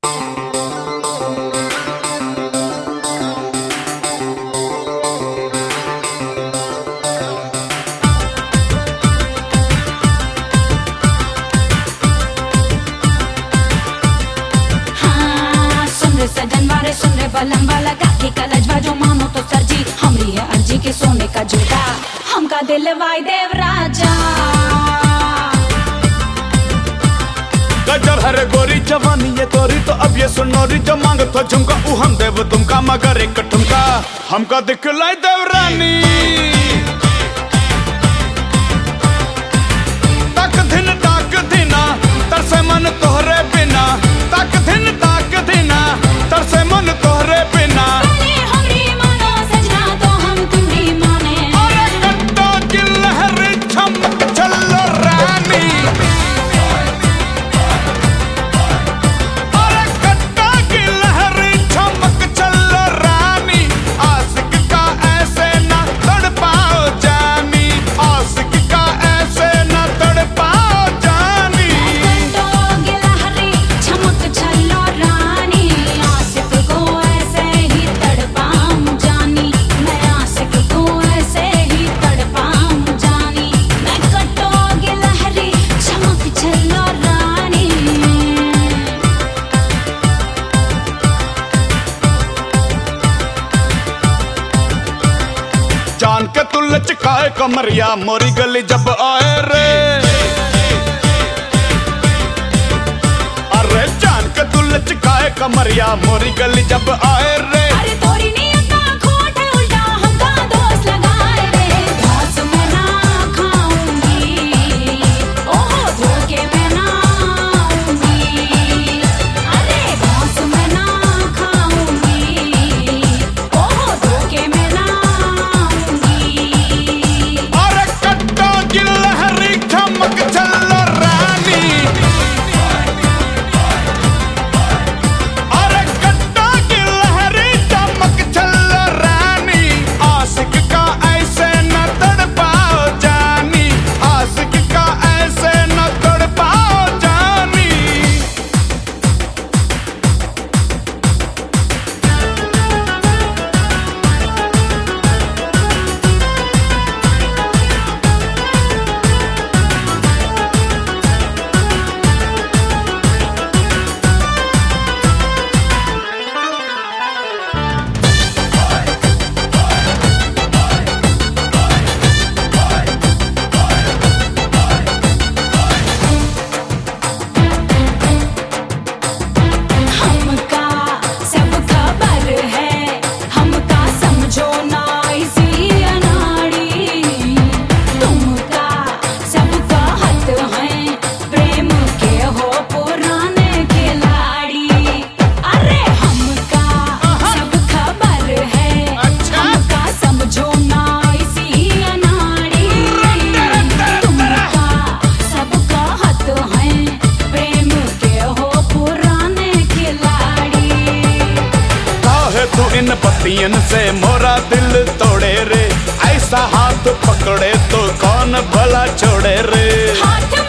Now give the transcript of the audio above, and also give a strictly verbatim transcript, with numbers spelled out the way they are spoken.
सजन वाले सुन रे बलम वाला काकी कलजवा जो मानो तो सरजी हमरी है अर्जी के सोने का जूता हमका दिल वाई देव राजा गजब हरे गोरी जवानी ये तोरी तो अब ये सुनोरी जो मांग तो झुमका ऊ हम देव तुमका मगर एक ठुमका हमका दिखलाई देव रानी तक दिन ताक दिना तरसे मन तोहरे बिना तक दिन ताक दिना तरसे मन तोहरे बिना हमरी मानो सजना तो हम तुम्हारी माने अरे कट्टा की लहर चमक चलो रानी अरे कट्टा की लहर चमक चलो रानी आशिक का ऐसे ना तड़पाओ जानी आशिक का ऐसे ना तड़पाओ जानी कट्टो की लहरी चमक चलो रानी आशिक को ऐसे ही तड़पाऊं जानी मैं आशिक को ऐसे ही तड़पाऊं जानी मैं कट्टो की लहरी चमक चलो रानी जान के तू लचकाए कमरिया मोरी गली जब आए रे अरे जान के तू लचकाए कमरिया मोरी गली जब आए रे अरे तोरी नियत का खोट है उल्टा हमका दोस्त लगाए रे घास में ना खाऊंगी ओहो धोखे में ना आऊंगी अरे घास में ना खाऊंगी ओहो धोखे में ना आऊंगी अरे कट्टो की लहरी चमक चलो रानी अरे कट्टो की लहरी चमक चलो रानी आशिक का ऐसे न तड़पाओ जानी आशिक का ऐसे न तड़पाओ जानी हमका सब खबर है हमका समझो ना इसी अनाड़ी तुमका सब कहत हैं प्रेम के हो पुराने खिलाड़ी अरे हमका सब खबर है हमका समझो ना इसी अनाड़ी तुमका सब कहत हैं प्रेम के हो पुराने खिलाड़ी काहे तू इन पतियन से मोरा दिल तोड़े रे ऐसा हाथ पकड़े तो कौन भला छोड़े रे हाथ